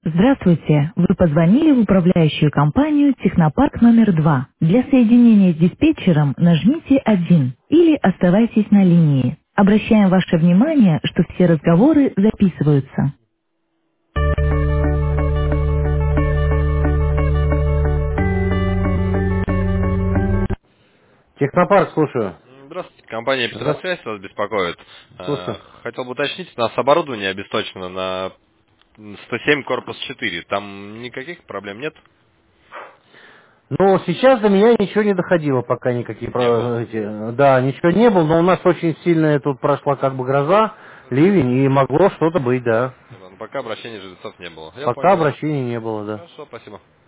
Здравствуйте, вы позвонили в управляющую компанию «Технопарк номер 2». Для соединения с диспетчером нажмите 1 или оставайтесь на линии. Обращаем ваше внимание, что все разговоры записываются. Технопарк, слушаю. Здравствуйте, компания Здравствуйте, Петросвязь вас беспокоит. слушаю. Хотел бы уточнить, у нас оборудование обесточено на 107 корпус 4. Там никаких проблем нет? Ну, сейчас до меня ничего не доходило, пока никакие, Не было. да, ничего не было, но у нас очень сильная тут прошла как бы гроза, ливень, и могло что-то быть, да. Ну, пока обращений жильцов не было. Я Пока понял. обращений не было, да. Хорошо, спасибо.